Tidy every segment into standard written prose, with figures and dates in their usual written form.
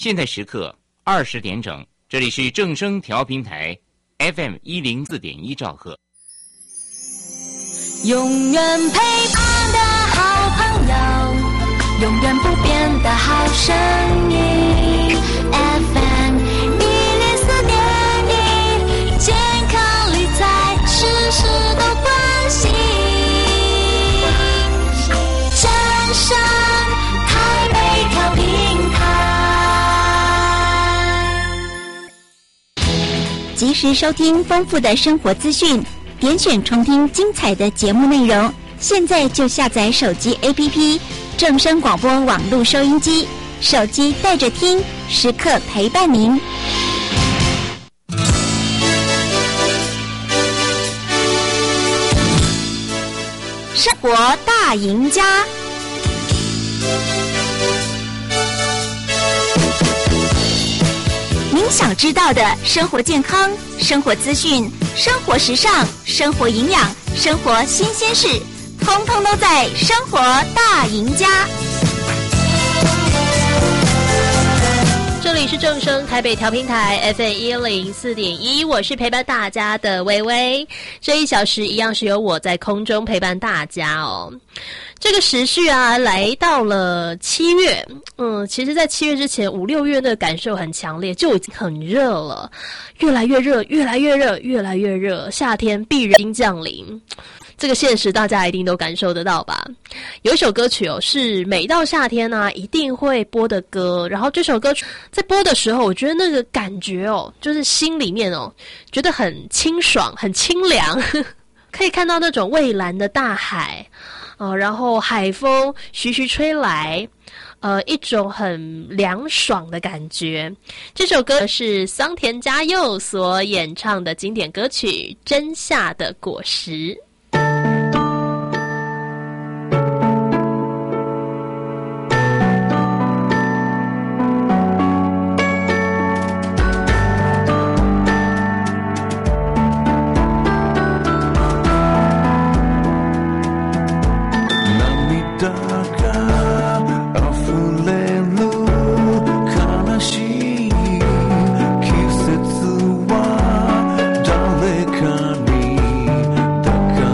现在时刻20点整，这里是正声调频台 FM104.1兆赫。 永远陪伴的好朋友，永远不变的好声音 FM104.1，健康理财事事都关心，正声台北调频台， 及时收听丰富的生活资讯，点选重听精彩的节目内容。现在就下载手机 APP 正声广播网络收音机，手机带着听，时刻陪伴您。生活大赢家，您想知道的生活健康、生活资讯、生活时尚、生活营养、生活新鲜事，通通都在《生活大赢家》。 这里是正声台北调频台 FM104.1，我是陪伴大家的微微。这1小时一样是由我在空中陪伴大家哦。这个时序啊，来到了7月，其实在7月之前5、6月的感受很强烈，就已经很热了，越来越热，越来越热，越来越热，夏天必然降临。这个现实大家一定都感受得到吧？有一首歌曲哦，是每到夏天啊一定会播的歌，然后这首歌曲在播的时候，我觉得那个感觉哦，就是心里面哦，觉得很清爽，很清凉，可以看到那种蔚蓝的大海，然后海风徐徐吹来，一种很凉爽的感觉。这首歌是桑田佳佑所演唱的经典歌曲《真夏的果实》。 誰かに抱か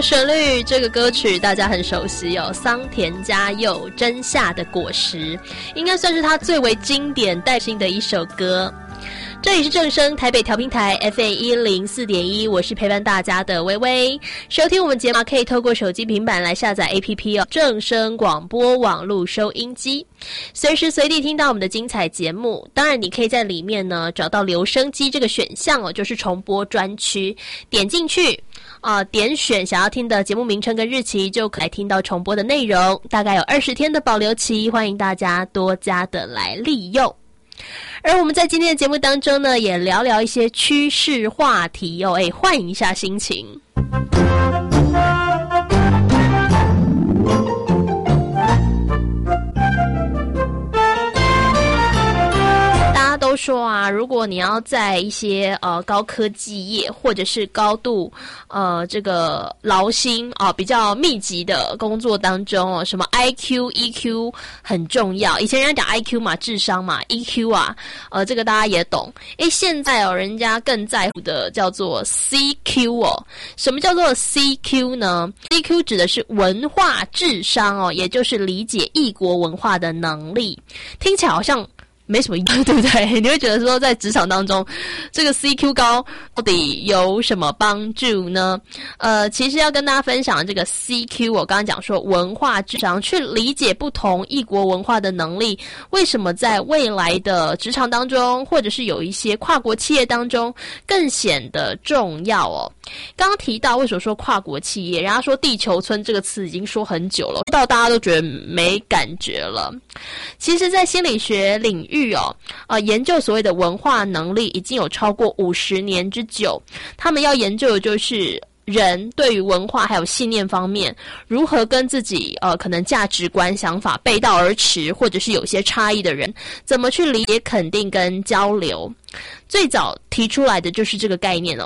旋律，这个歌曲大家很熟悉哦，桑田佳佑《真夏的果实》应该算是他最为经典代表性的一首歌。这里是正声台北调频台 FM104.1， 我是陪伴大家的微微。收听我们节目可以透过手机平板来下载 APP 哦，正声广播网络收音机，随时随地听到我们的精彩节目。当然你可以在里面呢找到留声机这个选项哦，就是重播专区，点进去点选想要听的节目名称跟日期，就可以听到重播的内容，大概有20天的保留期，欢迎大家多加的来利用。而我们在今天的节目当中呢，也聊聊一些趋势话题哦，换一下心情。都说啊，如果你要在一些高科技业或者是高度这个劳心比较密集的工作当中什么 IQ、EQ 很重要。以前人家讲 IQ 嘛，智商嘛 ，EQ 啊，这个大家也懂。现在人家更在乎的叫做 CQ 哦。什么叫做 CQ 呢？ CQ 指的是文化智商也就是理解异国文化的能力。听起来好像没什么用，对不对？你会觉得说在职场当中这个 CQ 高到底有什么帮助呢？其实要跟大家分享的这个 CQ， 我刚刚讲说文化智商，去理解不同异国文化的能力，为什么在未来的职场当中，或者是有一些跨国企业当中更显得重要哦。刚刚提到为什么说跨国企业，人家说地球村这个词已经说很久了，到大家都觉得没感觉了。其实在心理学领域研究所谓的文化能力已经有超过50年之久，他们要研究的就是人对于文化还有信念方面如何跟自己可能价值观想法背道而驰，或者是有些差异的人怎么去理解、肯定跟交流。最早提出来的就是这个概念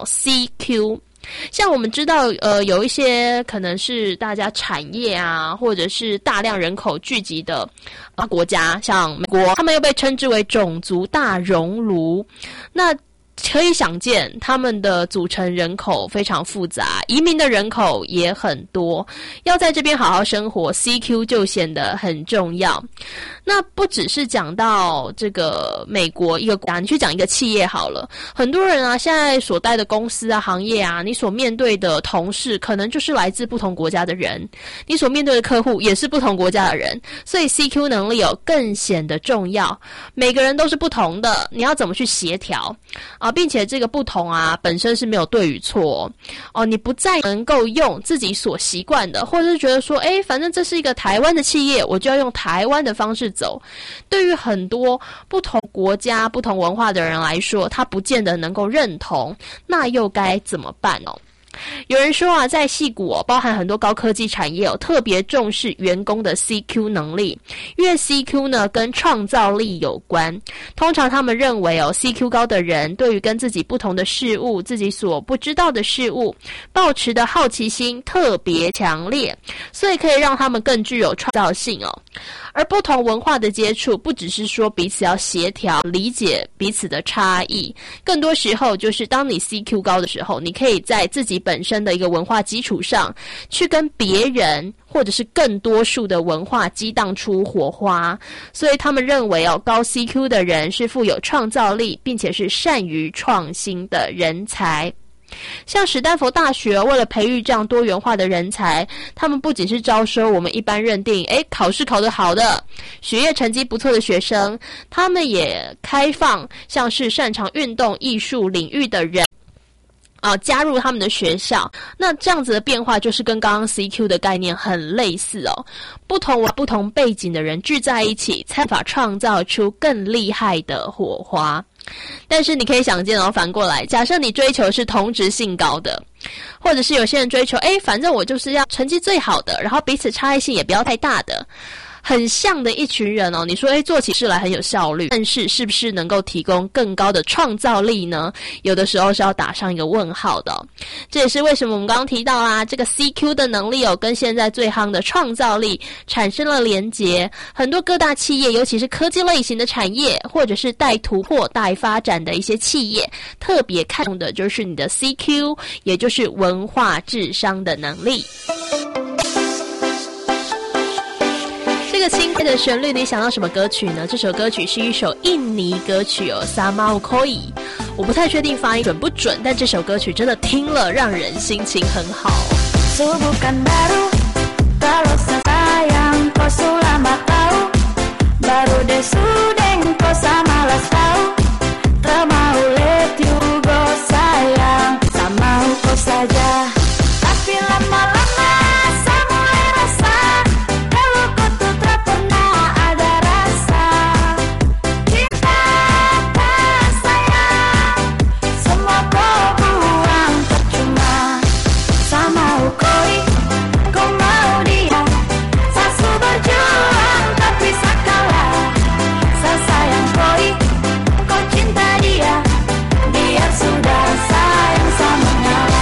CQ。像我们知道有一些可能是大家产业啊，或者是大量人口聚集的国家，像美国，他们又被称之为种族大熔炉。那可以想见他们的组成人口非常复杂，移民的人口也很多，要在这边好好生活， CQ 就显得很重要。那不只是讲到这个美国一个国家，你去讲一个企业好了，很多人啊现在所待的公司啊行业啊，你所面对的同事可能就是来自不同国家的人，你所面对的客户也是不同国家的人，所以 CQ 能力更显得重要。每个人都是不同的，你要怎么去协调并且这个不同本身是没有对与错你不再能够用自己所习惯的，或者是觉得说反正这是一个台湾的企业，我就要用台湾的方式走。对于很多不同国家不同文化的人来说，他不见得能够认同，那又该怎么办呢？有人说在矽谷包含很多高科技产业特别重视员工的 CQ 能力，因为 CQ 呢跟创造力有关。通常他们认为CQ 高的人对于跟自己不同的事物，自己所不知道的事物抱持的好奇心特别强烈，所以可以让他们更具有创造性而不同文化的接触不只是说彼此要协调理解彼此的差异，更多时候就是当你 CQ 高的时候，你可以在自己本身的一个文化基础上去跟别人或者是更多数的文化激荡出火花。所以他们认为高 CQ 的人是富有创造力并且是善于创新的人才。像史丹佛大学为了培育这样多元化的人才，他们不仅是招收我们一般认定考试考得好的学业成绩不错的学生，他们也开放像是擅长运动艺术领域的人加入他们的学校。那这样子的变化就是跟刚刚 CQ 的概念很类似不同背景的人聚在一起，才法创造出更厉害的火花。但是你可以想见反过来，假设你追求是同质性高的，或者是有些人追求反正我就是要成绩最好的，然后彼此差异性也不要太大的， 很像的一群人哦。你说做起事来很有效率，但是是不是能够提供更高的创造力呢？有的时候是要打上一个问号的哦。这也是为什么我们刚刚提到啊，这个 CQ 的能力跟现在最夯的创造力产生了连结。很多各大企业，尤其是科技类型的产业，或者是待突破、待发展的一些企业，特别看重的就是你的 CQ， 也就是文化智商的能力。这个轻快的旋律，你想到什么歌曲呢？这首歌曲是一首印尼歌曲Sama Ukoi， 我不太确定发音准不准，但这首歌曲真的听了让人心情很好。 Subukan baru, kalau sayang kau selama tahu, baru deh sudeng kau sama las tahu, termau let you go sayang, sama kau saja, tapi lama-lama saya mulai rasa, kalau kau tuh tak pernah ada rasa, cinta tak sayang, semua kau buang percuma, sama koi, kau mau dia, sasu berjuang tak bisa kalah, saya sayang koi, kau cinta dia, biar sudah sayang sama ngalah.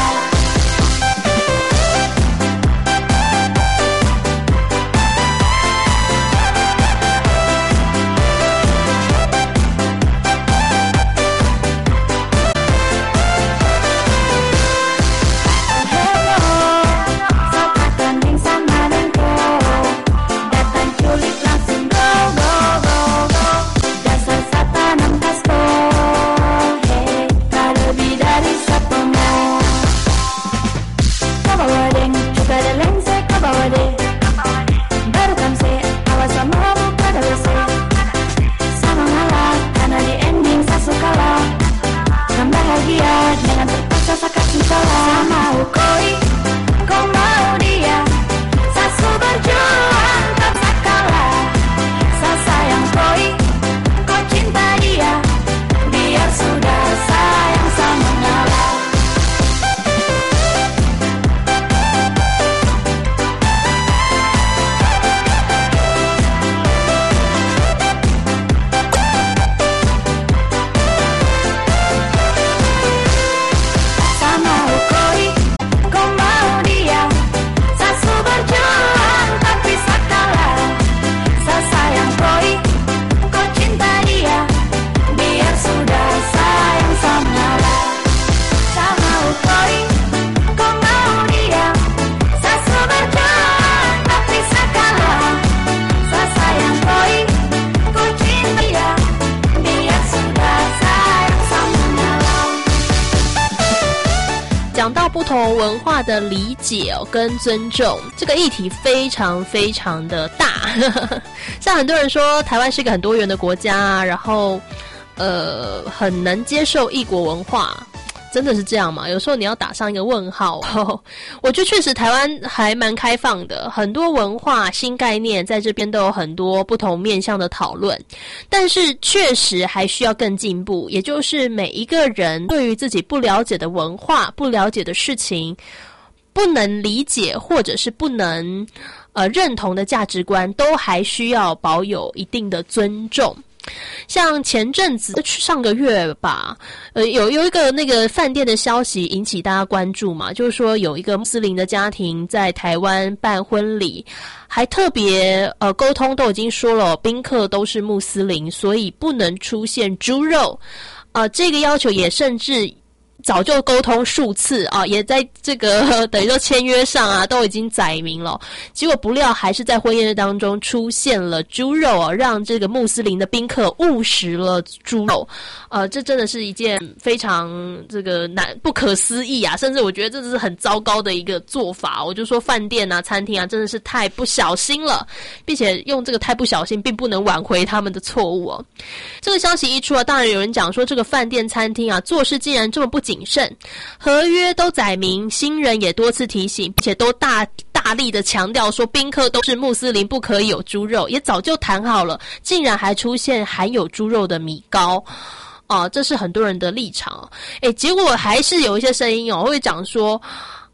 讲到不同文化的理解跟尊重，这个议题非常非常的大。像很多人说台湾是一个很多元的国家，然后很能接受异国文化。真的是这样吗？有时候你要打上一个问号。我觉得确实台湾还蛮开放的，很多文化新概念在这边都有很多不同面向的讨论，但是确实还需要更进步，也就是每一个人对于自己不了解的文化、不了解的事情、不能理解或者是不能认同的价值观，都还需要保有一定的尊重。像前阵子上个月吧，有一个那个饭店的消息引起大家关注嘛，就是说有一个穆斯林的家庭在台湾办婚礼，还特别沟通都已经说了，宾客都是穆斯林，所以不能出现猪肉，这个要求也甚至早就沟通数次啊，也在这个等于说签约上啊都已经载明了，结果不料还是在婚宴当中出现了猪肉啊，让这个穆斯林的宾客误食了猪肉，这真的是一件非常这个不可思议啊，甚至我觉得这是很糟糕的一个做法。我就说饭店啊、餐厅啊，真的是太不小心了，并且用这个太不小心，并不能挽回他们的错误哦。这个消息一出啊，当然有人讲说这个饭店、餐厅啊，做事竟然这么不谨慎，合约都载明，新人也多次提醒，并且都大力的强调说宾客都是穆斯林，不可以有猪肉，也早就谈好了，竟然还出现含有猪肉的米糕。这是很多人的立场。结果还是有一些声音会讲说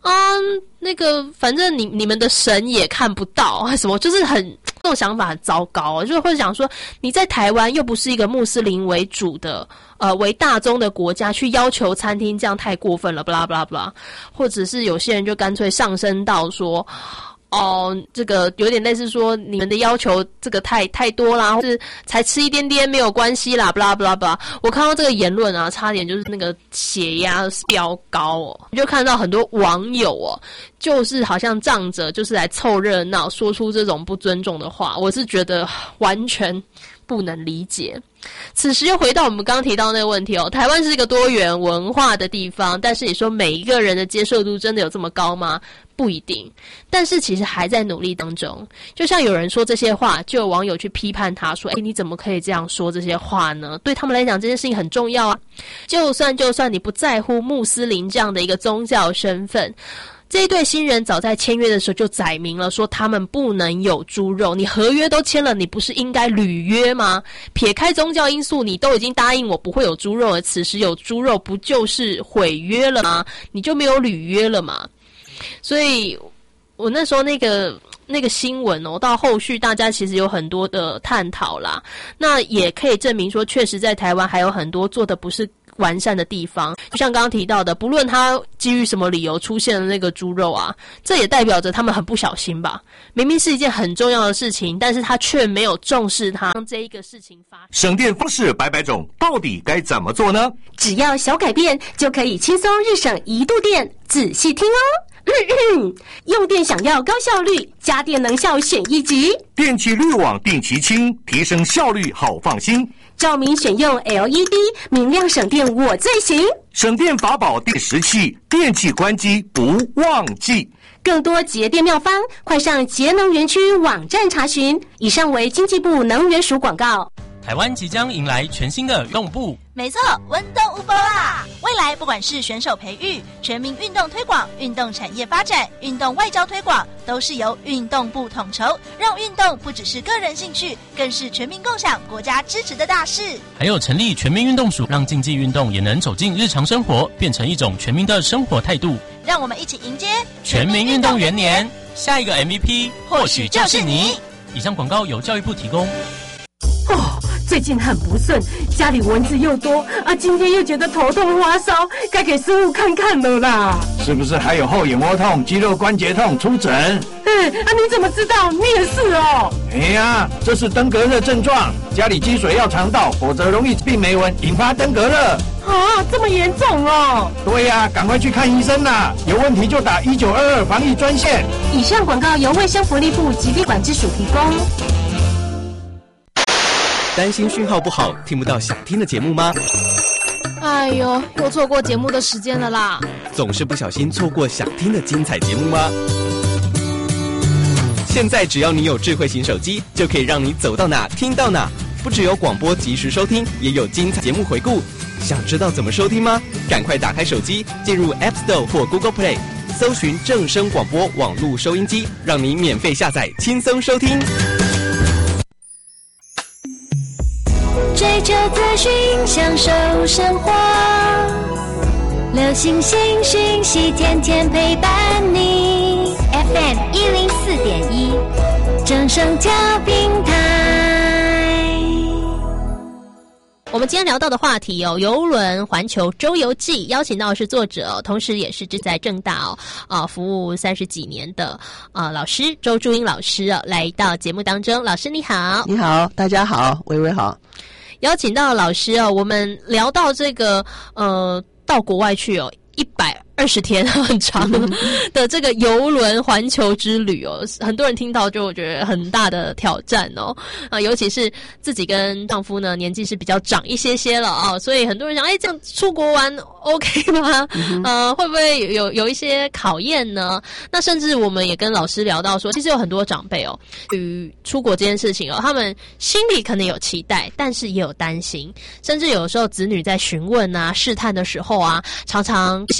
那个反正你们的神也看不到什么，就是这种想法很糟糕就是会想说你在台湾又不是一个穆斯林为主的为大宗的国家，去要求餐厅这样太过分了，不啦不啦不啦，或者是有些人就干脆上升到说这个有点类似说你们的要求这个太多啦，或是才吃一点点没有关系啦，不啦不啦不啦。我看到这个言论啊，差点就是那个血压飙高你就看到很多网友就是好像仗着就是来凑热闹，说出这种不尊重的话，我是觉得完全不能理解。此时又回到我们刚刚提到那个问题台湾是一个多元文化的地方，但是你说每一个人的接受度真的有这么高吗？不一定，但是其实还在努力当中。就像有人说这些话，就有网友去批判他说你怎么可以这样说这些话呢？对他们来讲这件事情很重要啊。就算你不在乎穆斯林这样的一个宗教身份，这一对新人早在签约的时候就载明了说他们不能有猪肉，你合约都签了，你不是应该履约吗？撇开宗教因素，你都已经答应我不会有猪肉了，此时有猪肉不就是毁约了吗？你就没有履约了嘛。所以我那时候那个新闻到后续大家其实有很多的探讨啦，那也可以证明说确实在台湾还有很多做的不是完善的地方，就像刚刚提到的，不论他基于什么理由出现了那个猪肉这也代表着他们很不小心吧。明明是一件很重要的事情，但是他却没有重视它，让这一个事情发生。 省电方式百种，到底该怎么做呢？ 只要小改变就可以轻松日省1度电，仔细听用电想要高效率，家电能效选一级， 电气滤网定期清，提升效率好放心。 照明选用 LED， 明亮省电我最行。 省电法宝第10期，电器关机不忘记。 更多节电妙方，快上节能园区网站查询。以上为经济部能源署广告。 台湾即将迎来全新的运动部， 没错，温动无波啦！未来不管是选手培育、全民运动推广、运动产业发展、运动外交推广，都是由运动部统筹，让运动不只是个人兴趣，更是全民共享、国家支持的大事。 还有成立全民运动署，让竞技运动也能走进日常生活，变成一种全民的生活态度。 让我们一起迎接全民运动元年，下一个 MVP 或许就是你。以上广告由教育部提供。 最近很不顺，家里蚊子又多今天又觉得头痛发烧，该给师傅看看了啦。 是不是还有后眼窝痛、肌肉关节痛？出诊。 你怎么知道？你也是哎呀，这是登革热症状，家里积水要肠道，否则容易病媒蚊，引发登革热。 这么严重对呀，赶快去看医生啦！有问题就打1922防疫专线。 以上广告由卫生福利部疾病管制署提供。 担心讯号不好，听不到想听的节目吗？ 哎呦，又错过节目的时间了啦！ 总是不小心错过想听的精彩节目吗？现在只要你有智慧型手机，就可以让你走到哪听到哪。不只有广播及时收听，也有精彩节目回顾。想知道怎么收听吗？赶快打开手机，进入 App Store 或 Google Play， 搜寻正声广播网络收音机，让你免费下载，轻松收听。 追求资讯，享受生活，流行新讯息，天天陪伴你。FM 104.1，正声调频台。 我们今天聊到的话题邮轮环球周游记，邀请到的是作者同时也是在政大服务30几年的老师周祝英老师来到节目当中。老师你好。 你好，大家好，微微好。 邀请到老师我们聊到这个到国外去120天很长的这个邮轮环球之旅很多人听到就觉得很大的挑战尤其是自己跟丈夫呢年纪是比较长一些了所以很多人想这样出国玩 OK 吗？会不会有一些考验呢？那甚至我们也跟老师聊到说，其实有很多长辈对于出国这件事情他们心里可能有期待，但是也有担心，甚至有时候子女在询问试探的时候常常心扉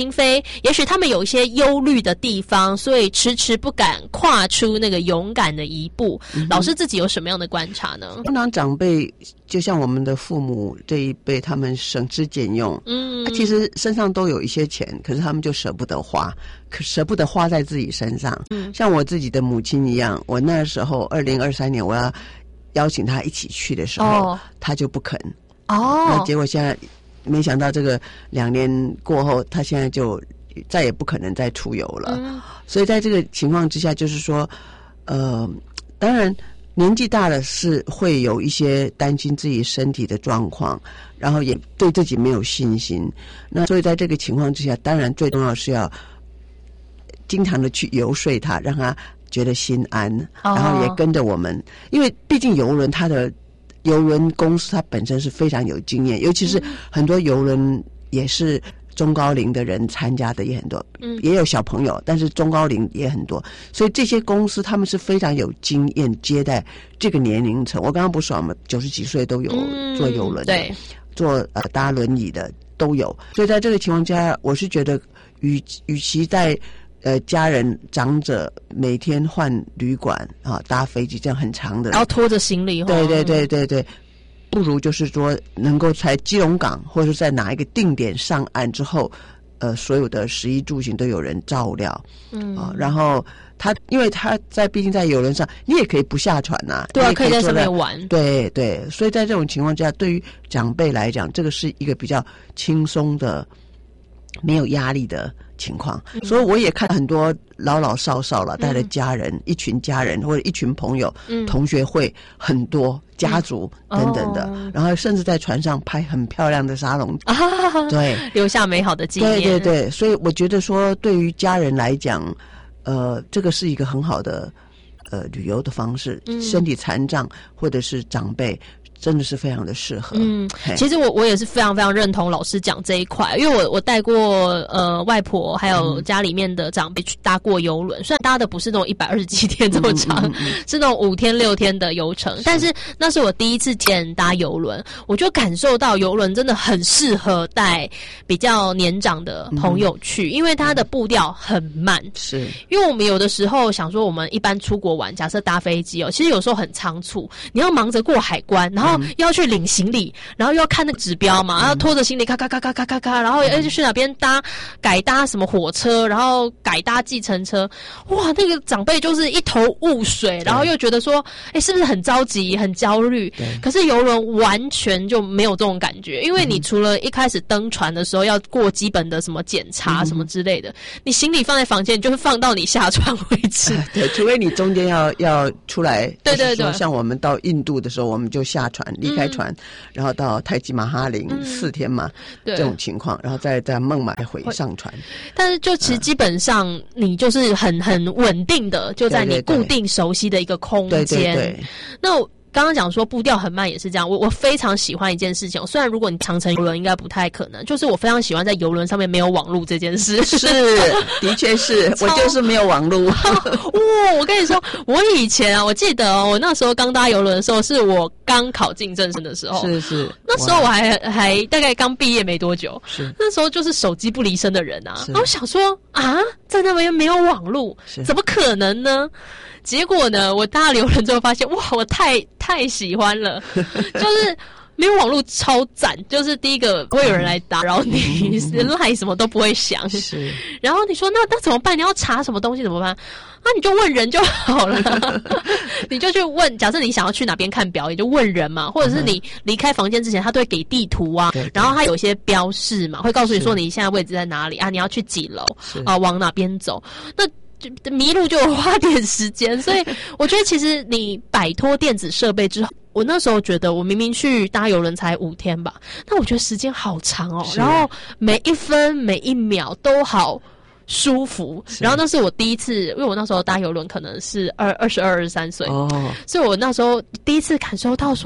也许他们有一些忧虑的地方，所以迟迟不敢跨出那个勇敢的一步。老师自己有什么样的观察呢？ 通常长辈就像我们的父母这一辈，他们省吃俭用，其实身上都有一些钱，可是他们就舍不得花，舍不得花在自己身上。像我自己的母亲一样，我那时候2023年我要邀请她一起去的时候，她就不肯。那结果现在没想到这个2年过后，她现在就再也不可能再出游了。所以在这个情况之下，就是说当然年纪大了是会有一些担心自己身体的状况，然后也对自己没有信心。那所以在这个情况之下，当然最重要是要经常的去游说他，让他觉得心安，然后也跟着我们，因为毕竟邮轮它的邮轮公司它本身是非常有经验，尤其是很多邮轮也是中高龄的人参加的也很多，也有小朋友，但是中高龄也很多，所以这些公司他们是非常有经验接待这个年龄层。我刚刚不是说我们90几岁都有坐邮轮的，对，坐搭轮椅的都有。所以在这个情况下，我是觉得与其在家人长者每天换旅馆搭飞机这样很长的， 然后拖着行李， 对，不如就是说能够在基隆港或者是在哪一个定点上岸之后，所有的食衣住行都有人照料，然后因为他毕竟在邮轮上，你也可以不下船呐， 对啊，可以在上面玩， 对，所以在这种情况之下，对于长辈来讲，这个是一个比较轻松的、没有压力的情况。所以我也看很多老少了带着家人，一群家人或者一群朋友，同学会很多家族等等的，然后甚至在船上拍很漂亮的沙龙，对， 留下美好的纪念。 对，所以我觉得说对于家人来讲，这个是一个很好的旅游的方式，身体残障或者是长辈真的是非常的适合。 其实我也是非常非常认同老师讲这一块，因为我带过外婆还有家里面的长辈去搭过邮轮，虽然搭的不是那种120几天这么长，是那种5天6天的游程，但是那是我第一次见搭邮轮，我就感受到邮轮真的很适合带比较年长的朋友去，因为它的步调很慢。 是因为我们有的时候想说，我们一般出国玩，假设搭飞机其实有时候很仓促，你要忙着过海关，然后又要去领行李，然后又要看那个指标嘛，然后拖着行李咔，然后就去哪边改搭什么火车，然后改搭计程车，哇，那个长辈就是一头雾水，然后又觉得说，是不是很着急、很焦虑？可是邮轮完全就没有这种感觉，因为你除了一开始登船的时候要过基本的什么检查什么之类的，你行李放在房间，就是放到你下船为止。 对，除非你中间要出来， 对， 像我们到印度的时候，我们就下船。离开船，然后到泰姬玛哈陵4天嘛，这种情况，然后再孟买回上船。 但是就其实基本上你就是很稳定的，就在你固定熟悉的一个空间。 对。 那刚刚讲说步调很慢也是这样，我非常喜欢一件事情，虽然如果你长程邮轮应该不太可能，就是我非常喜欢在邮轮上面没有网路这件事。 是，的确是我就是没有网路。 我跟你说，我以前我记得我那时候刚搭邮轮的时候，是我刚考进正生的时候， 是那时候我还大概刚毕业没多久， 是那时候就是手机不离身的人啊，然后我想说在那边没有网路，怎么可能呢？结果呢，我搭了邮轮之后发现，哇，我太喜欢了，就是没有网络超赞，就是第一个不会有人来打扰你，赖什么都不会响。 是， 然后你说那怎么办？你要查什么东西怎么办？你就问人就好了，你就去问。假设你想要去哪边看表演，就问人嘛，或者是你离开房间之前，他都会给地图啊，然后他有些标示嘛，会告诉你说你现在位置在哪里啊，你要去几楼啊，往哪边走。那迷路就花点时间，所以我觉得其实你摆脱电子设备之后，我那时候觉得我明明去搭邮轮才5天吧，但我觉得时间好长然后每一分每一秒都好舒服。然后那是我第一次，因为我那时候搭邮轮可能是22、23岁，所以我那时候第一次感受到说，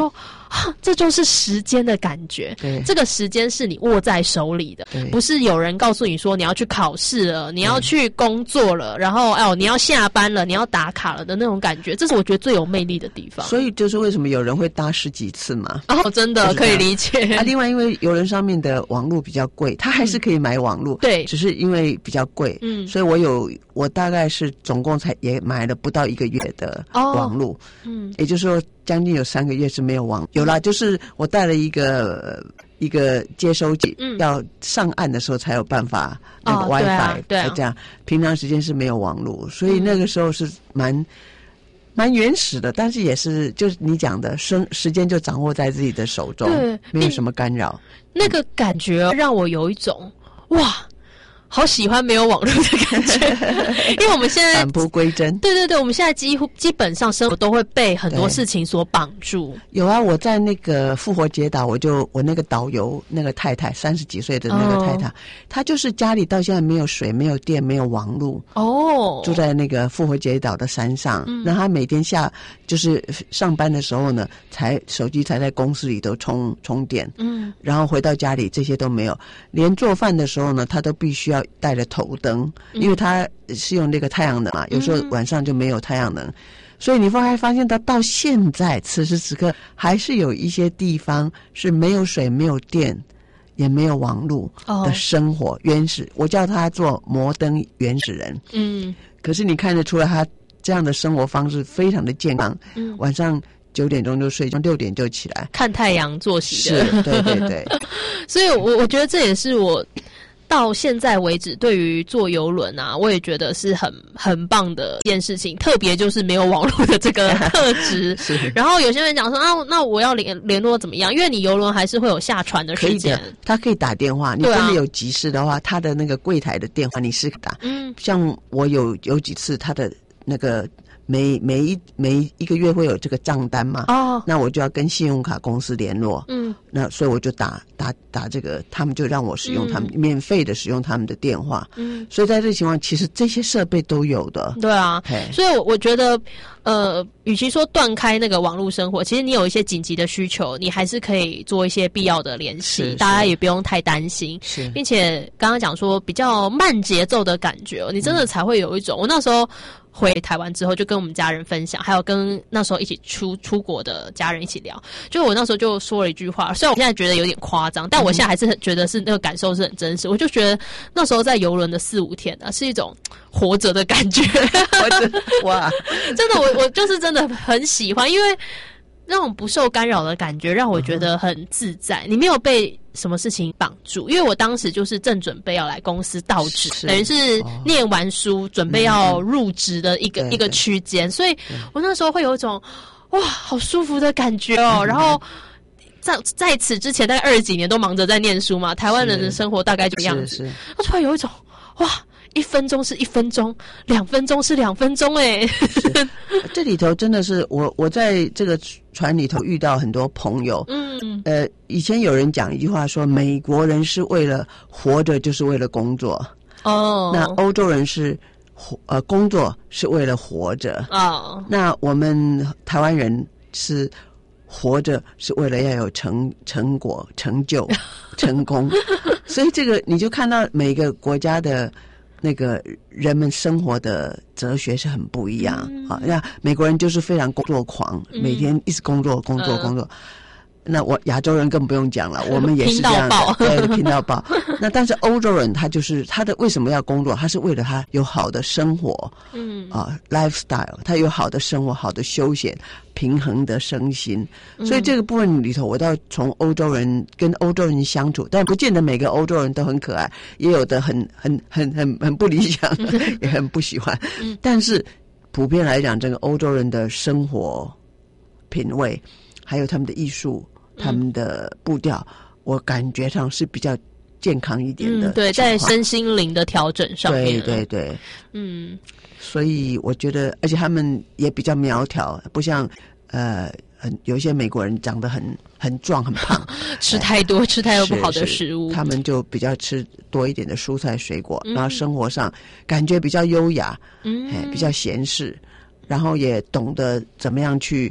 这就是时间的感觉。 对， 这个时间是你握在手里的，不是有人告诉你说你要去考试了，你要去工作了，然后你要下班了，你要打卡了的那种感觉，这是我觉得最有魅力的地方。 所以就是为什么有人会搭10几次嘛。 真的可以理解。 另外因为邮轮上面的网络比较贵，他还是可以买网络， 对， 只是因为比较贵，所以我大概是总共也买了不到1个月的网络，也就是说将近有3个月是没有网，有啦，就是我带了一个接收机，要上岸的时候才有办法那个 WiFi，对，这样平常时间是没有网络，所以那个时候是蛮原始的，但是也是就是你讲的时间就掌握在自己的手中，对，没有什么干扰。那个感觉让我有一种哇，好喜欢没有网络的感觉，因为我们现在返璞归真。 对对对，我们现在基本上生活都会被很多事情所绑住。 有啊，我在那个复活节岛，我那个导游那个太太30几岁的那个太太，她就是家里到现在没有水、没有电、没有网络住在那个复活节岛的山上。那她每天就是上班的时候呢，手机才在公司里头充电，然后回到家里这些都没有，连做饭的时候呢，她都必须要带着头灯，因为它是用那个太阳能嘛，有时候晚上就没有太阳能，所以你会发现到现在此时此刻还是有一些地方是没有水、没有电也没有网络的生活，原始，我叫他做摩登原始人。可是你看得出来他这样的生活方式非常的健康，晚上9点钟就睡觉，6点就起来看太阳作息的， 是，对对对。 所以我觉得这也是我到现在为止对于坐邮轮啊，我也觉得是很棒的一件事情，特别就是没有网络的这个特质。然后有些人讲说那我要联络怎么样？因为你邮轮还是会有下船的时间， 他可以打电话，你真的有急事的话，他的那个柜台的电话你是打。像我有几次他的那个每一个月会有这个账单嘛，那我就要跟信用卡公司联络，那所以我就打这个，他们就让我使用他们免费的使用他们的电话，所以在这个情况，其实这些设备都有的， 对啊，所以我觉得与其说断开那个网络生活，其实你有一些紧急的需求，你还是可以做一些必要的联系，大家也不用太担心，并且刚刚讲说比较慢节奏的感觉，你真的才会有一种，我那时候回台湾之后就跟我们家人分享，还有跟那时候一起出国的家人一起聊，就我那时候就说了一句话，虽然我现在觉得有点夸张，但我现在还是觉得是那个感受是很真实，我就觉得那时候在邮轮的4-5天啊，是一种活着的感觉。 哇， 真的我就是真的很喜欢，因为那种不受干扰的感觉让我觉得很自在，你没有被什么事情绑住，因为我当时就是正准备要来公司到职，等于是念完书准备要入职的一个区间，所以我那时候会有一种哇好舒服的感觉哦。然后在此之前大概20几年都忙着在念书嘛，台湾人的生活大概就这样子，我突然有一种哇1分钟是1分钟，2分钟是2分钟， 这里头真的是我在这个船里头遇到很多朋友，以前有人讲一句话说，美国人是为了活着就是为了工作，那欧洲人是工作是为了活着，那我们台湾人是活着是为了要有成果、成就、成功，所以这个你就看到每个国家的那个人们生活的哲学是很不一样啊。那美国人就是非常工作狂，每天一直工作。那亚洲人更不用讲了，我们也是这样的，对，拼到爆。那但是欧洲人他就是他的为什么要工作？他是为了他有好的生活，lifestyle， 他有好的生活、好的休闲、平衡的身心。所以这个部分里头，我倒从跟欧洲人相处，但不见得每个欧洲人都很可爱，也有的很不理想，也很不喜欢。但是普遍来讲，这个欧洲人的生活品味，还有他们的艺术。他们的步调，我感觉上是比较健康一点的， 对，在身心灵的调整上面， 对，所以我觉得，而且他们也比较苗条，不像有一些美国人长得很壮很胖， 吃太多不好的食物， 他们就比较吃多一点的蔬菜水果，然后生活上感觉比较优雅，比较闲适，然后也懂得怎么样去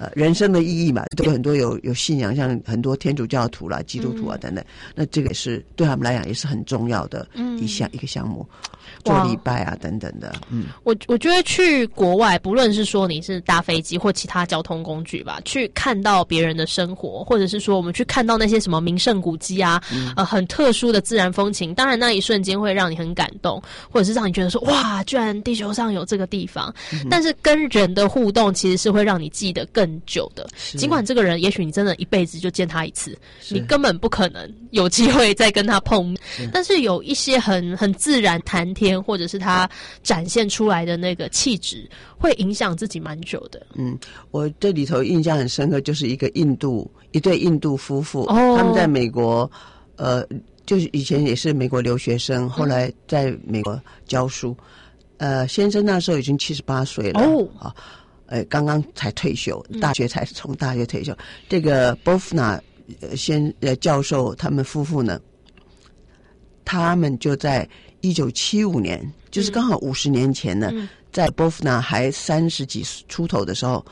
人生的意义嘛，都有很多有信仰，像很多天主教徒啦、基督徒啊等等，那这个也是对他们来讲也是很重要的一个项目，做礼拜啊等等的。 我觉得去国外，不论是说你是搭飞机或其他交通工具吧，去看到别人的生活，或者是说我们去看到那些什么名胜古迹啊，很特殊的自然风情，当然那一瞬间会让你很感动，或者是让你觉得说哇，居然地球上有这个地方。但是跟人的互动其实是会让你记得更久的，尽管这个人也许你真的一辈子就见他一次，你根本不可能有机会再跟他碰面，但是有一些很自然谈天，或者是他展现出来的那个气质，会影响自己蛮久的。 我这里头印象很深刻，就是一对印度夫妇，他们在美国，就是以前也是美国留学生，后来在美国教书。先生那时候已经78岁了刚刚才退休，从大学退休。这个 Bofna 教授他们夫妇呢，他们就在1975年，就是刚好50年前呢，在 Bofna 还30几出头的时候，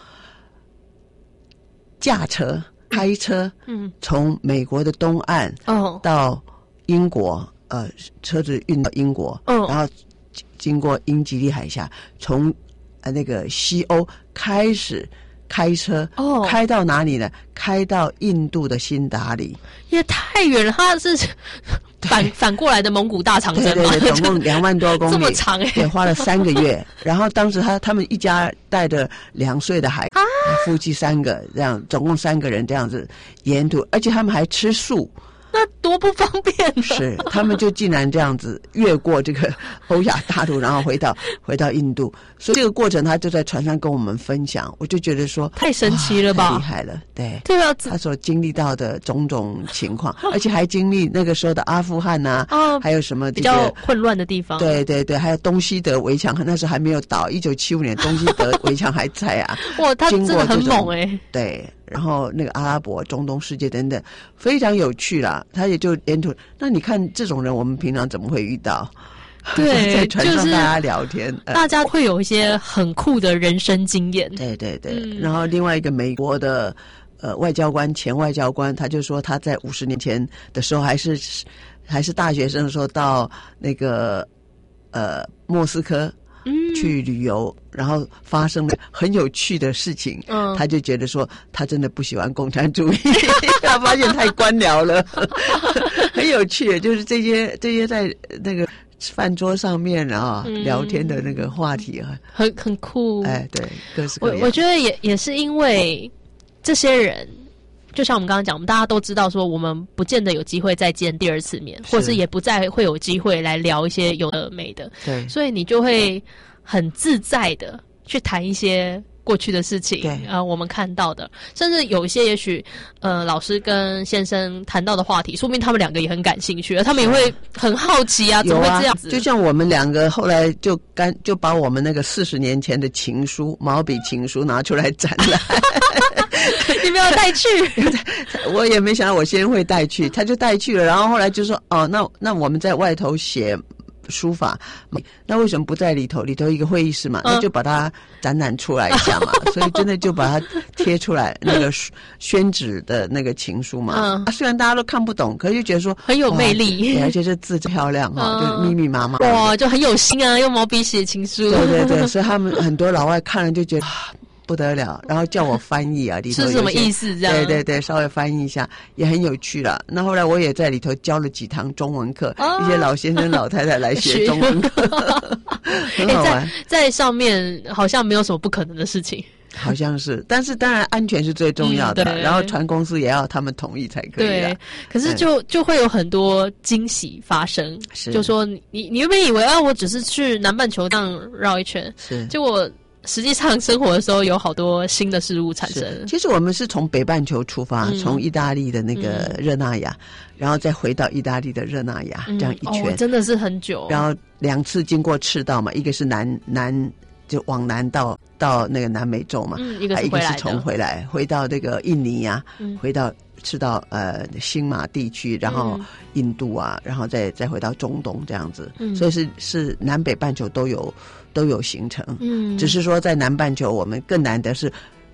开车，从美国的东岸到英国，车子运到英国，然后经过英吉利海峡，从那个西欧开始开车，开到哪里呢？开到印度的新达里， 也太远了。他是反过来的蒙古大长征嘛？ 对，总共2万多公里， 这么长对，花了3个月。然后当时他们一家带着2岁的孩子，夫妻3个，这样总共3个人这样子沿途，而且他们还吃素。 那多不方便是，他们就竟然这样子越过这个欧亚大陆，然后回到印度，所以这个过程他就在船上跟我们分享，我就觉得说太神奇了吧， 太厉害了，对啊， 他所经历到的种种情况，而且还经历那个时候的阿富汗啊，还有什么比较混乱的地方， 对，还有东西德围墙，那时候还没有倒，1975年东西德围墙还在啊， 哇，他真的很猛对。然后那个阿拉伯、中东世界等等，非常有趣啦。他也就沿途，那你看这种人，我们平常怎么会遇到？ 对， 在船上大家聊天， 大家会有一些很酷的人生经验。 对，然后另外一个美国的前外交官，他就说他在50年前的时候，还是大学生的时候，到那个莫斯科。去旅游，然后发生了很有趣的事情，他就觉得说他真的不喜欢共产主义，他发现太官僚了，很有趣，就是这些在那个饭桌上面聊天的那个话题很酷， 对，各式各样。 我觉得也是因为这些人。就像我们刚刚讲，我们大家都知道说，我们不见得有机会再见第2次面，或是也不再会有机会来聊一些有的没的。对，所以你就会很自在的去谈一些过去的事情，我们看到的，甚至有一些也许老师跟先生谈到的话题，说明他们2个也很感兴趣，他们也会很好奇啊，怎么会这样子？ 就像我们2个后来就把我们那个40年前的情书，毛笔情书拿出来展览。 你没有带去？ 我也没想到我先会带去，他就带去了。然后后来就说那我们在外头写书法，那为什么不在里头一个会议室嘛？那就把它展览出来一下嘛。所以真的就把它贴出来，那个宣纸的那个情书嘛。虽然大家都看不懂，可是就觉得说很有魅力， 而且这字漂亮就密密麻麻， 哇，就很有心啊，用毛笔写情书。 对，所以他们很多老外看了就觉得。不得了，然后叫我翻译啊，里头是什么意思？这样对，稍微翻译一下，也很有趣了。那后来我也在里头教了几堂中文课，一些老先生老太太来学中文课，很好玩。 在上面好像没有什么不可能的事情， 好像是，但是当然安全是最重要的，然后船公司也要他们同意才可以。 对，可是就会有很多惊喜发生，就说你原本以为我只是去南半球这样绕一圈，结果。实际上生活的时候有好多新的事物产生。 其实我们是从北半球出发，从意大利的那个热那亚，然后再回到意大利的热那亚，这样一圈， 真的是很久。 然后2次经过赤道嘛，一个是南就往南到那个南美洲嘛， 一个是重回来回到这个印尼啊，回到赤道新马地区，然后印度啊，然后再回到中东这样子，所以是南北半球都有行程，只是说在南半球我们更难得是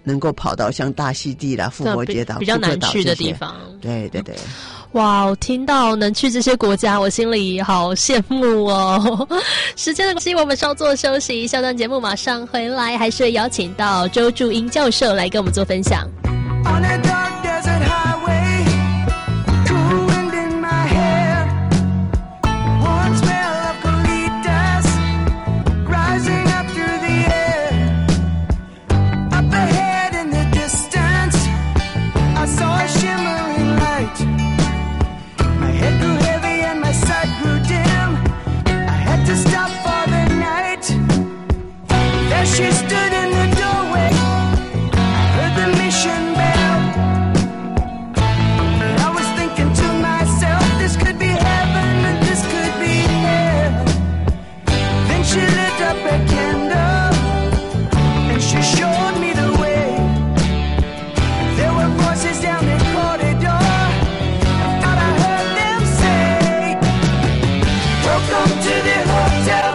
能够跑到像大溪地啦、复活节岛、 比较难去的地方。 对对对。 哇，我听到能去这些国家，我心里好羡慕哦。时间的关系，我们稍作休息，下段节目马上回来，还是会邀请到周祝英教授来跟我们做分享。 She stood in the doorway, heard the mission bell. And I was thinking to myself, this could be heaven and this could be hell. Then she lit up a candle and she showed me the way. There were voices down the corridor, I thought I heard them say, welcome to the Hotel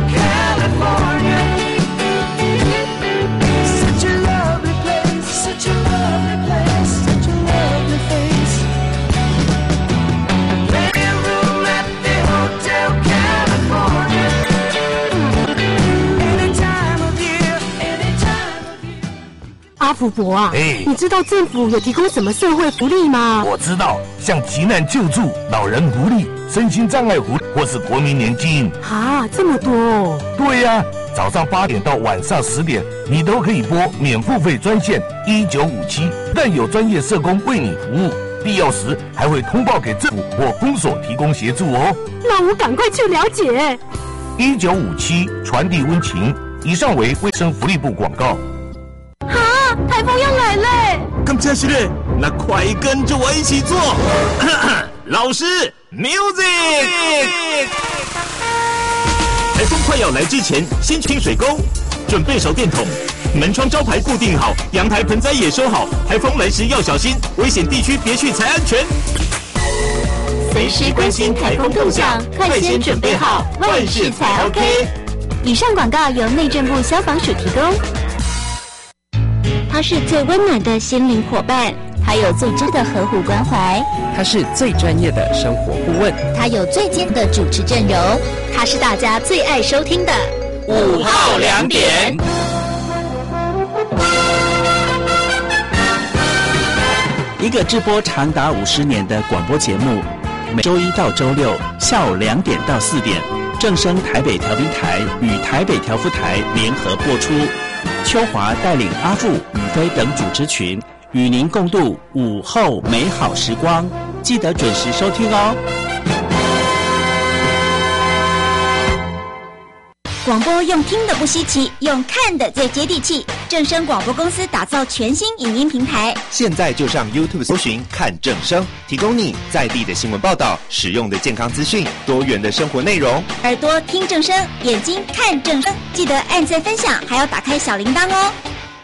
California. 阿福伯啊，你知道政府有提供什么社会福利吗？ 我知道，像急难救助、老人福利、身心障碍福利，或是国民年金。 啊，这么多哦！ 对呀，早上8点到晚上10点，你都可以拨免付费专线1957，但有专业社工为你服务，必要时还会通报给政府或公所提供协助哦。 那我赶快去了解。 1957传递温情。以上为卫生福利部广告。 啊，台风要来嘞！ 咁真是嘞，那快跟着我一起做。老师 ，music。台风快要来之前，先清水沟，准备手电筒，门窗招牌固定好，阳台盆栽也收好。台风来时要小心，危险地区别去才安全。 随时关心台风动向，快先准备好，万事才 OK。以上广告由内政部消防署提供。它是最温暖的心灵伙伴，它有最真的呵护关怀， 它是最专业的生活顾问， 它有最坚的主持阵容，它是大家最爱收听的 5号2点。 一个直播长达50年的广播节目，每周1到周6下午2点到4点，正声台北调频台与台北调布台联合播出。秋华带领阿富、宇飞等主持群，与您共度午后美好时光，记得准时收听哦。 广播用听的不稀奇，用看的最接地气。正声广播公司打造全新影音平台， 现在就上 YouTube 搜寻看正声，提供你在地的新闻报道、实用的健康资讯、多元的生活内容。 耳朵听正声，眼睛看正声，记得按赞分享，还要打开小铃铛哦。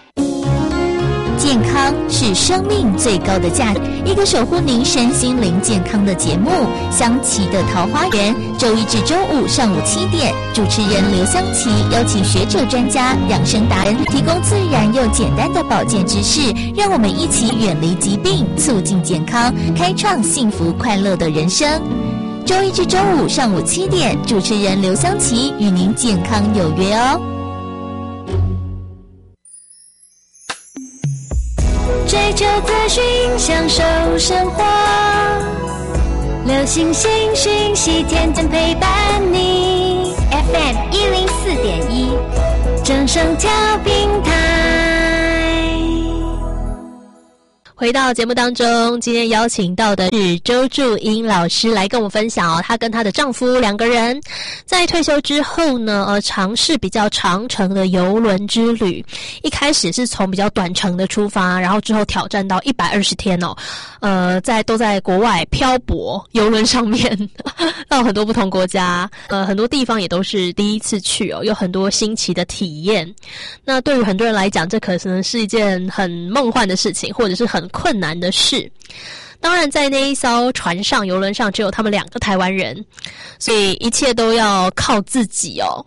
健康是生命最高的价值，一个守护您身心灵健康的节目《香琪的桃花源》，周一至周五上午7点，主持人刘香琪邀请学者专家、养生达人，提供自然又简单的保健知识，让我们一起远离疾病，促进健康，开创幸福快乐的人生。周一至周五上午7点，主持人刘香琪与您健康有约哦。 追求资讯，享受生活，流行新讯息，天天陪伴你。FM 104.1，正声调频台。 回到节目当中，今天邀请到的是周祝英老师来跟我们分享哦，她跟她的丈夫2个人在退休之后呢，尝试比较长程的邮轮之旅。一开始是从比较短程的出发，然后之后挑战到120天哦，都在国外漂泊，邮轮上面到很多不同国家，很多地方也都是第一次去哦，有很多新奇的体验。那对于很多人来讲，这可能是一件很梦幻的事情，或者是很困难的事。当然在那一艘船上，邮轮上只有他们2个台湾人，所以一切都要靠自己哦。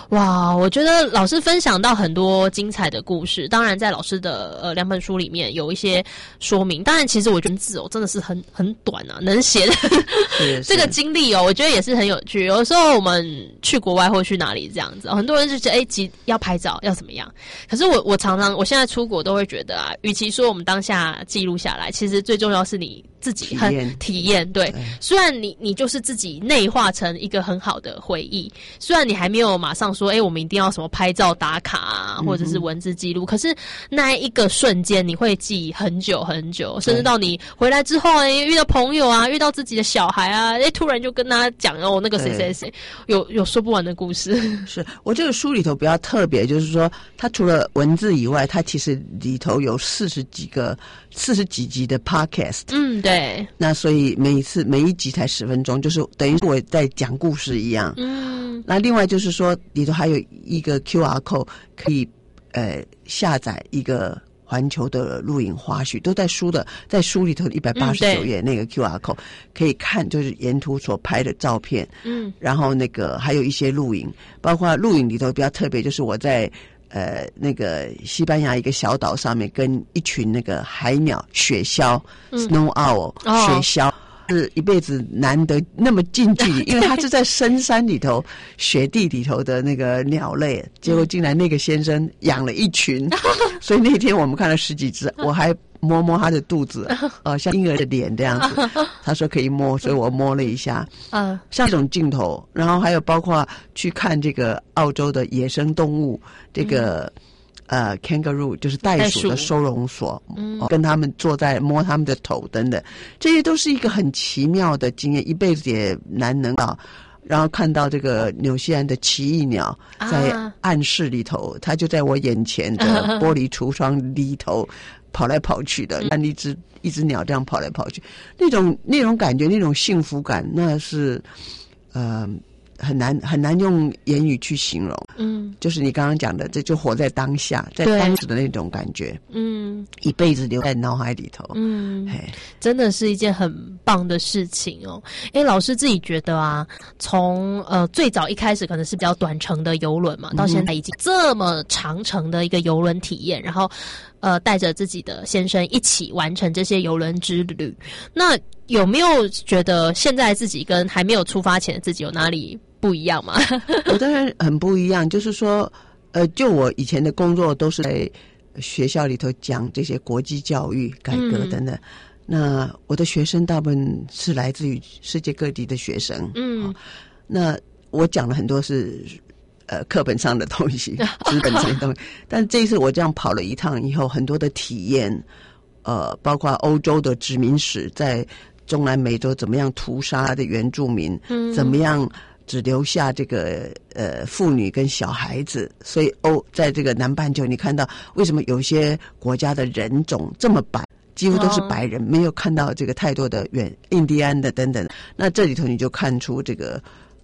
哇，我觉得老师分享到很多精彩的故事，当然在老师的2本书里面有一些说明，当然其实我觉得字真的是很短啊，能写的这个经历我觉得也是很有趣。有的时候我们去国外或去哪里这样子，很多人就觉得要拍照要怎么样，可是我常常我现在出国都会觉得啊，与其说我们当下记录下来，其实最重要是你自己体验。对，虽然你就是自己内化成一个很好的回忆，虽然你还没有马上说我们一定要什么拍照打卡啊，或者是文字记录，可是那一个瞬间你会记很久很久，甚至到你回来之后遇到朋友啊，遇到自己的小孩啊，突然就跟他讲那个谁谁谁，有说不完的故事。 是我这个书里头比较特别，就是说它除了文字以外，它其实里头有40几集的 podcast。 对。 那所以每一集才10分钟，就是等于我在讲故事一样。那另外就是说里头还有一个 QR code 可以下载一个环球的录影花絮，都在书里头189页那个 QR code 可以看，就是沿途所拍的照片。然后那个还有一些录影，包括录影里头比较特别，就是我在那个西班牙一个小岛上面跟一群那个海鸟雪鸮 snow owl 雪鸮。是一辈子难得那么近距离，因为他是在深山里头雪地里头的那个鸟类，结果竟然那个先生养了一群，所以那天我们看了10几只，我还摸摸他的肚子，像婴儿的脸这样子，他说可以摸，所以我摸了一下，像这种镜头，然后还有包括去看这个澳洲的野生动物，这个kangaroo 就是袋鼠的收容所，跟他们坐在摸他们的头等等，这些都是一个很奇妙的经验，一辈子也难能到。然后看到这个纽西兰的奇异鸟在暗室里头，它就在我眼前的玻璃橱窗里头跑来跑去的，看一只鸟这样跑来跑去，那种感觉，那种幸福感，那是很难用言语去形容。就是你刚刚讲的，这就活在当下，在当时的那种感觉，一辈子留在脑海里头。 真的是一件很棒的事情哦。老师自己觉得啊，从最早一开始可能是比较短程的邮轮嘛，到现在已经这么长程的一个邮轮体验，然后带着自己的先生一起完成这些邮轮之旅。那有没有觉得现在自己跟还没有出发前的自己有哪里不一样吗？ 我当然很不一样，就是说就我以前的工作都是在学校里头讲这些国际教育改革等等，那我的学生大部分是来自于世界各地的学生，那我讲了很多是课本上的东西，纸本上的东西，但这一次我这样跑了一趟以后，很多的体验，包括欧洲的殖民史，在中南美洲怎么样屠杀的原住民，怎么样只留下这个妇女跟小孩子，所以在这个南半球你看到为什么有些国家的人种这么白，几乎都是白人，没有看到这个太多的印第安的等等。那这里头你就看出这个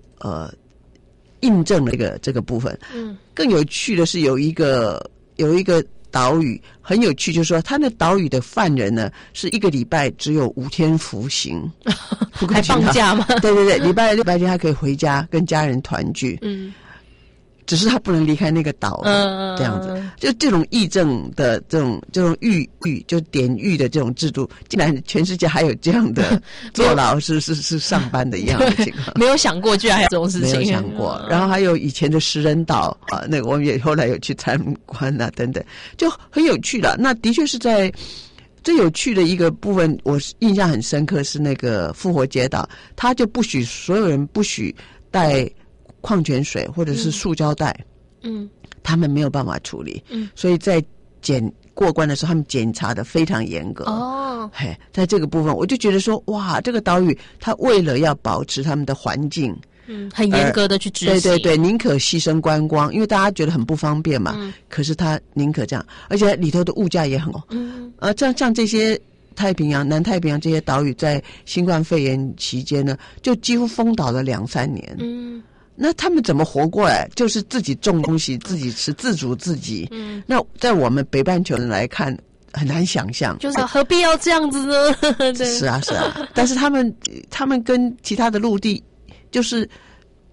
印证了这个部分。更有趣的是有一个岛屿很有趣，就是说他那岛屿的犯人呢是1个礼拜只有5天服刑， 还放假吗？ 对，礼拜天还可以回家跟家人团聚。只是他不能离开那个岛，这样子，就这种议政的这种狱就典狱的这种制度，竟然全世界还有这样的坐牢是上班的一样的情况， 没有想过居然还有这种事情， 没有想过。然后还有以前的食人岛啊，那个我们也后来有去参观啊，等等，就很有趣了。那的确是在最有趣的一个部分，我印象很深刻是那个复活节岛，他就所有人不许带矿泉水或者是塑胶袋，他们没有办法处理，所以在过关的时候他们检查的非常严格。在这个部分我就觉得说，哇，这个岛屿他为了要保持他们的环境， 很严格的去执行， 对，宁可牺牲观光，因为大家觉得很不方便嘛，可是他宁可这样，而且里头的物价也很像这些南太平洋这些岛屿在新冠肺炎期间呢，就几乎封岛了2-3年。那他们怎么活过来？就是自己种东西，自己吃，自主自己。那在我们北半球人来看，很难想象， 就是何必要这样子呢？ 是啊，但是他们跟其他的陆地，就是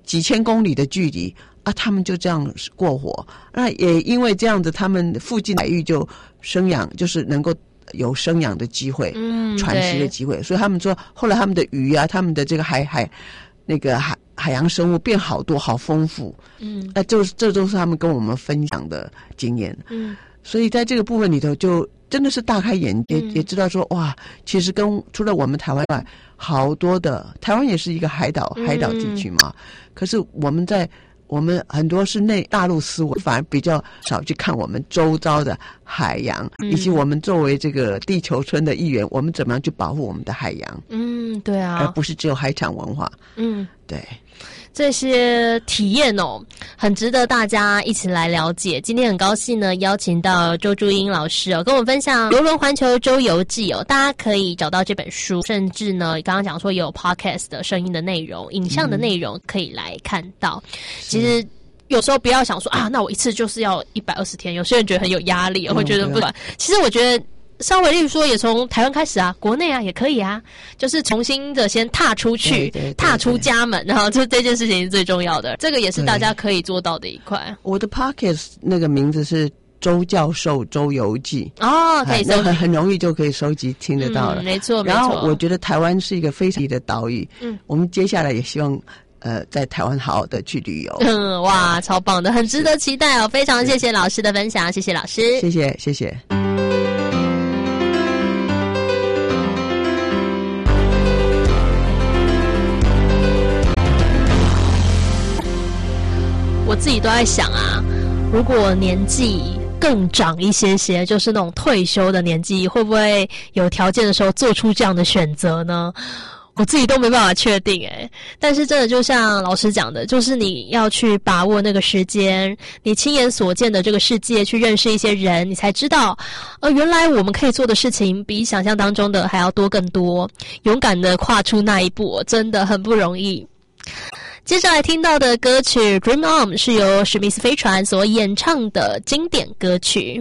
几千公里的距离啊，他们就这样过活。那也因为这样子，他们附近海域就生养，就是能够有生养的机会，传食的机会。所以他们说，后来他们的鱼啊，他们的这个海洋生物变好多，好丰富。这都是他们跟我们分享的经验。所以在这个部分里头，就真的是大开眼界，也知道说哇，其实除了我们台湾外，好多的台湾也是一个海岛地区嘛。可是我们很多是大陆思维，反而比较少去看我们周遭的海洋，以及我们作为这个地球村的一员，我们怎么样去保护我们的海洋。 对啊， 而不是只有海产文化。对。 这些体验很值得大家一起来了解。今天很高兴呢，邀请到周祝英老师跟我们分享《游轮环球周游记》大家可以找到这本书，甚至呢，刚刚讲说有 podcast 的声音的内容、影像的内容可以来看到。其实有时候不要想说那我一次就是要120天，有些人觉得很有压力，会觉得不管。其实我觉得稍微例如说也从台湾开始国内也可以就是重新的先踏出去，踏出家门，然后这件事情是最重要的，这个也是大家可以做到的一块。 我的 podcast 那个名字是周教授周游记可以搜集， 很容易就可以收集听得到了。 没错。 然后我觉得台湾是一个非常的岛屿，我们接下来也希望在台湾好好的去旅游。 哇，超棒的，很值得期待非常谢谢老师的分享，谢谢老师， 谢谢。 我自己都在想如果年纪更长一些，就是那种退休的年纪，会不会有条件的时候做出这样的选择呢？我自己都没办法确定但是真的就像老师讲的，就是你要去把握那个时间，你亲眼所见的这个世界，去认识一些人，你才知道原来我们可以做的事情比想象当中的还要多更多。勇敢的跨出那一步真的很不容易。接下来听到的歌曲《Dream On》是由史密斯飞船所演唱的经典歌曲。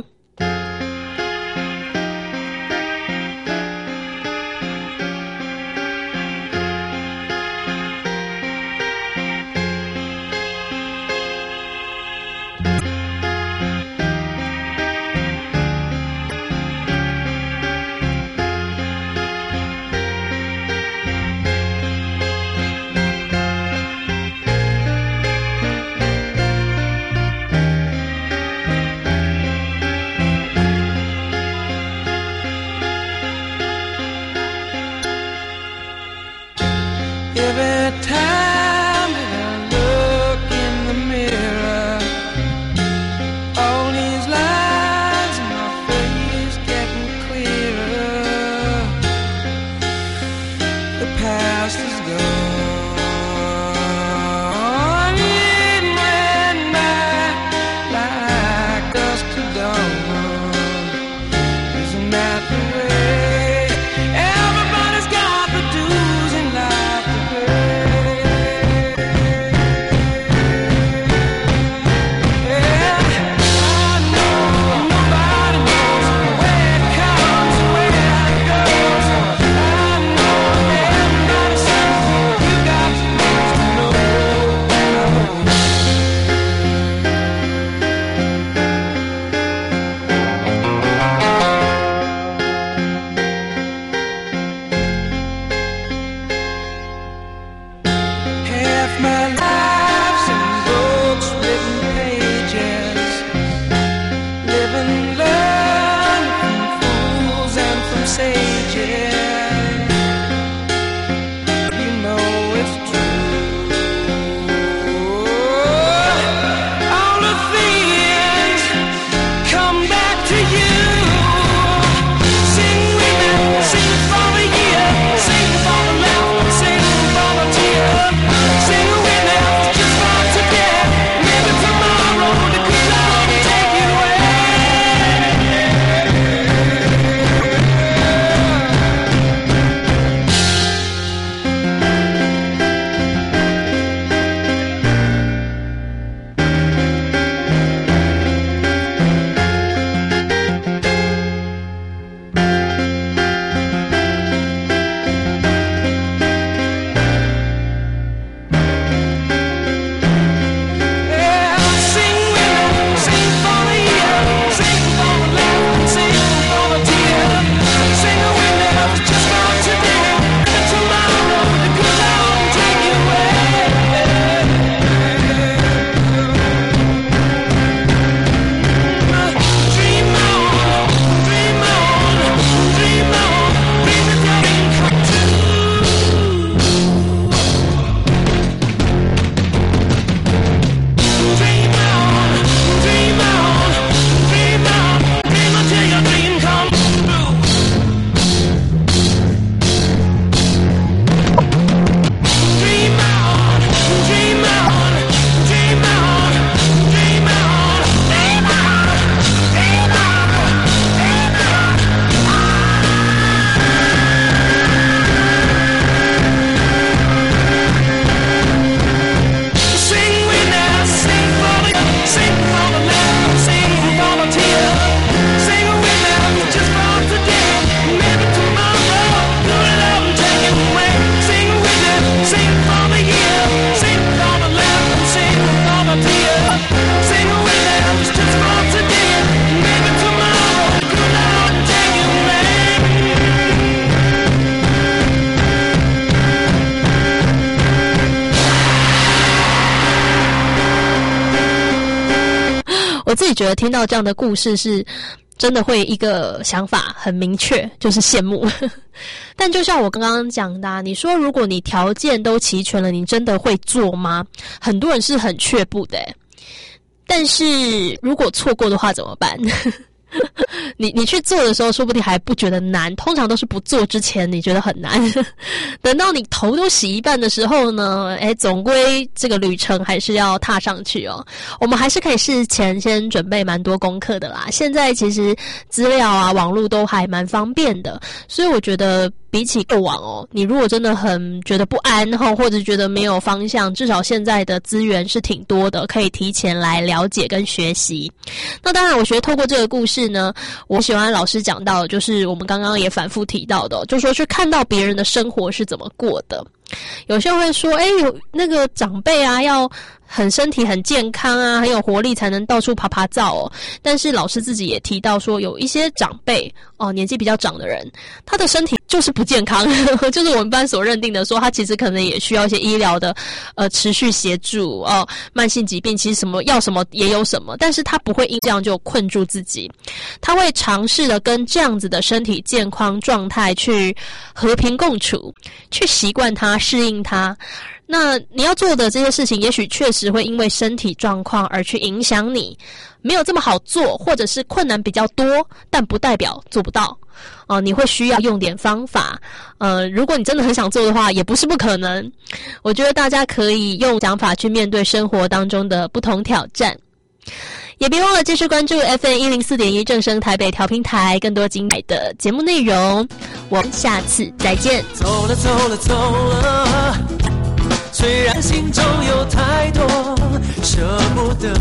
我自己觉得听到这样的故事是真的会一个想法很明确，就是羡慕。但就像我刚刚讲的你说如果你条件都齐全了，你真的会做吗？很多人是很却步的但是如果错过的话怎么办？你去做的时候说不定还不觉得难，通常都是不做之前你觉得很难。等到你头都洗一半的时候呢，总归这个旅程还是要踏上去哦。我们还是可以事前先准备蛮多功课的啦。现在其实资料啊网络都还蛮方便的，所以我觉得比起过往你如果真的很觉得不安或者觉得没有方向，至少现在的资源是挺多的，可以提前来了解跟学习。那当然我觉得透过这个故事呢，我喜欢老师讲到的就是我们刚刚也反复提到的就是说去看到别人的生活是怎么过的。有些人会说有那个长辈啊要很身体很健康啊，很有活力才能到处爬爬照但是老师自己也提到说有一些长辈年纪比较长的人，他的身体就是不健康就是我们班所认定的说他其实可能也需要一些医疗的持续协助慢性疾病其实什么要什么也有什么，但是他不会因这样就困住自己，他会尝试的跟这样子的身体健康状态去和平共处，去习惯它适应它。那你要做的这些事情也许确实会因为身体状况而去影响你，没有这么好做，或者是困难比较多，但不代表做不到你会需要用点方法如果你真的很想做的话也不是不可能。我觉得大家可以用想法去面对生活当中的不同挑战，也别忘了继续关注 FM104.1 正声台北调频台更多精彩的节目内容。我们下次再见。 走了走了走了，虽然心中有太多舍不得，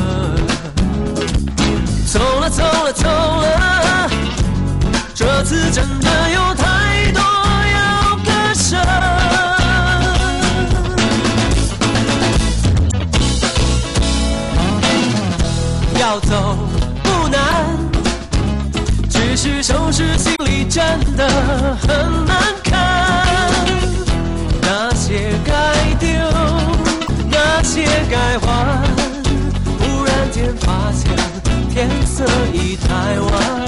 走了走了走了，这次真的有太多要割舍。要走不难，只是收拾行李真的很难看。那些该丢，那些该还，忽然间发现天色已太晚。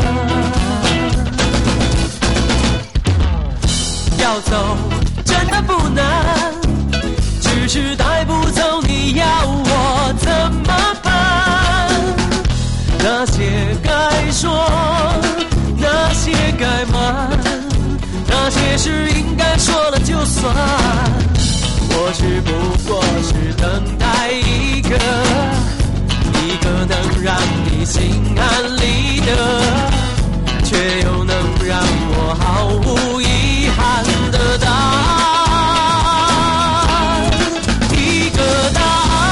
要走真的不难，只是带不走你要我怎么办？那些该说，那些该瞒，那些事应该说了就算。我只不过是等待一个能让你心安理得，却又能让我毫无遗憾的答案，一个答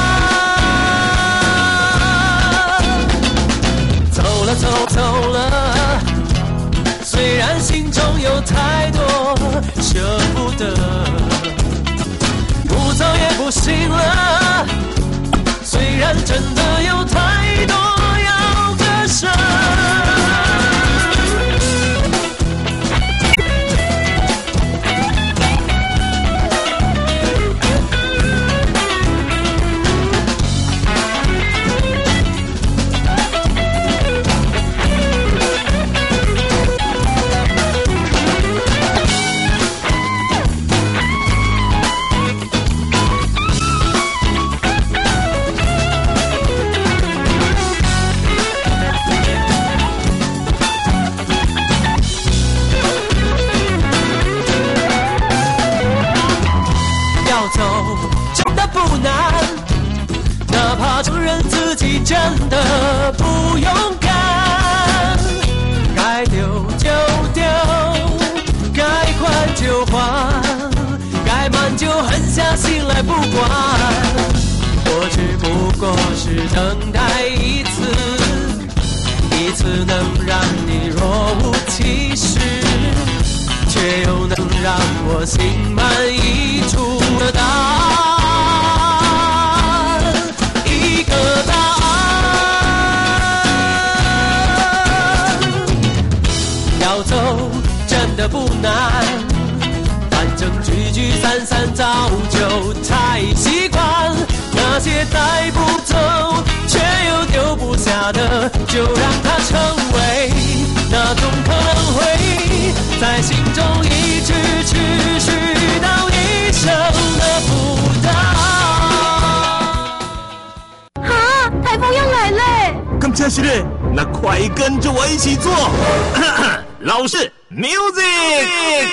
案。走了走走了，虽然心中有太多舍不得，不走也不行了，虽然真的有太多要割舍。真的不勇敢，该丢就丢，该还就还，该慢就狠下心来不管。我只不过是等待一次能让你若无其事，却又能让我心满意足的答案，一个答案。要走真的不难，反正聚聚散散早就太习惯。那些带不走却又丢不下的， 在心中一直持续到一生的辅导。 啊，台风要来嘞！ 咁真是嘞，那快跟着我一起做。老师 ，music。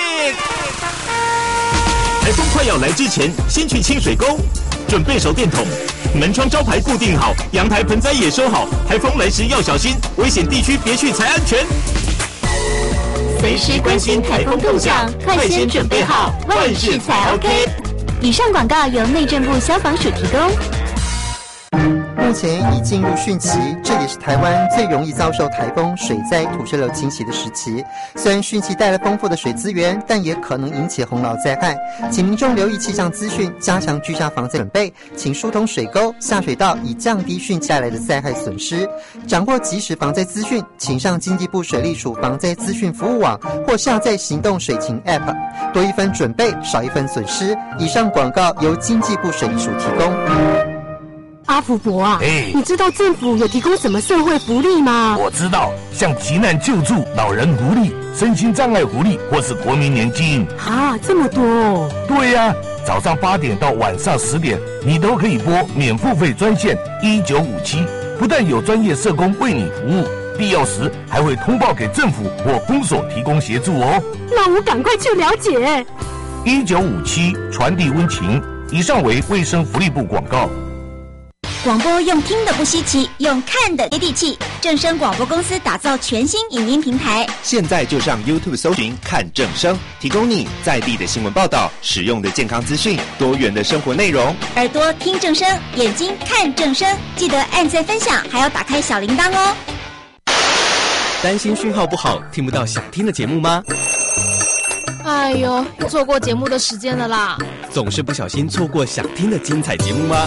台风快要来之前，先去清水沟，准备手电筒，门窗招牌固定好，阳台盆栽也收好。台风来时要小心，危险地区别去才安全。 随时关心台风动向，快先准备好，万事才 OK。以上广告由内政部消防署提供。 目前已进入汛期，这也是台湾最容易遭受台风、水灾、土石流侵袭的时期。虽然汛期带来丰富的水资源，但也可能引起洪涝灾害，请民众留意气象资讯，加强居家防灾准备，请疏通水沟、下水道，以降低汛期带来的灾害损失。掌握即时防灾资讯，请上经济部水利署防灾资讯服务网或下载行动水情 App， 多一分准备，少一分损失。以上广告由经济部水利署提供。 阿福伯啊，你知道政府有提供什么社会福利吗？ 我知道，像急难救助、老人福利、身心障碍福利，或是国民年金。 啊，这么多哦！ 对呀，早上8点到晚上10点，你都可以拨免付费专线1957，不但有专业社工为你服务，必要时还会通报给政府或公所提供协助哦。 那我赶快去了解。 1957传递温情。以上为卫生福利部广告。 广播用听的不稀奇，用看的接地气。正声广播公司打造全新影音平台， 现在就上 YouTube 搜寻看正声，提供你在地的新闻报道、实用的健康资讯、多元的生活内容。 耳朵听正声，眼睛看正声，记得按赞分享，还要打开小铃铛哦。 担心讯号不好，听不到想听的节目吗？ 哎呦，又错过节目的时间了啦！ 总是不小心错过想听的精彩节目吗？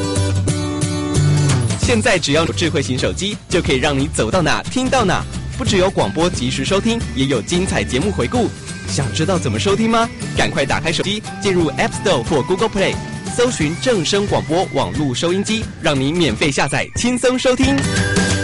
现在只要有智慧型手机，就可以让你走到哪听到哪。不只有广播及时收听，也有精彩节目回顾。想知道怎么收听吗？赶快打开手机，进入 App Store 或 Google Play， 搜寻正声广播网络收音机，让你免费下载，轻松收听。